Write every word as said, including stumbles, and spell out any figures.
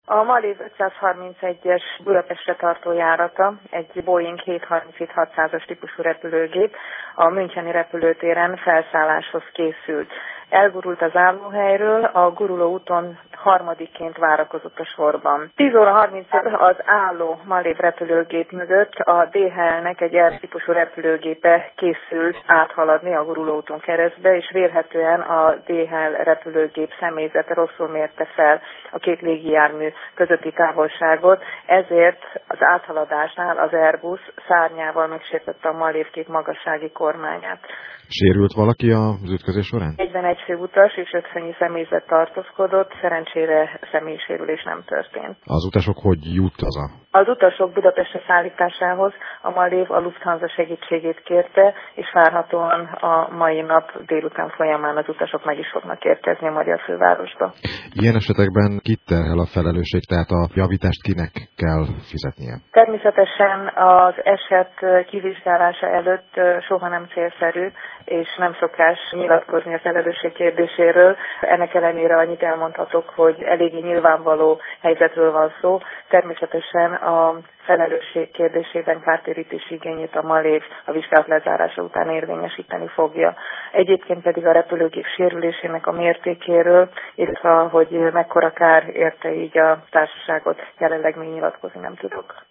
A Malév ötszázharmincegyes Budapestre tartó járata, egy Boeing hétszázharminchét hatszázas típusú repülőgép a müncheni repülőtéren felszálláshoz készült. Elgurult az állóhelyről, a guruló úton harmadikként várakozott a sorban. tíz óra harmincig az álló Malév repülőgép mögött a dé há el-nek egy R típusú repülőgépe készült áthaladni a guruló úton keresztbe, és vélhetően a dé há el repülőgép személyzete rosszul mérte fel a két légijármű közötti távolságot, ezért az áthaladásnál az Airbus szárnyával megsértette a Malév két magassági kormányát. Sérült valaki az ütközés során? negyvenegy főutas és ötvenyi személyzet tartózkodott, szerencsére személysérülés nem történt. Az utasok hogy jut haza? Az utasok Budapestre szállításához a Malév a Lufthansa segítségét kérte, és várhatóan a mai nap délután folyamán az utasok meg is fognak érkezni a magyar fővárosba. Ilyen esetekben kit terhel a felelősség, tehát a javítást kinek kell fizetnie? Természetesen az eset kivizsgálása előtt soha nem célszerű, és nem szokás nyilatkozni a felelősség kérdéséről. Ennek ellenére annyit elmondhatok, hogy eléggé nyilvánvaló helyzetről van szó. Természetesen a felelősség kérdésében kártérítési igényét a Malév a vizsgálat lezárása után érvényesíteni fogja. Egyébként pedig a repülőgép sérülésének a mértékéről, illetve hogy mekkora kár érte így a társaságot, jelenleg még nyilatkozni nem tudok.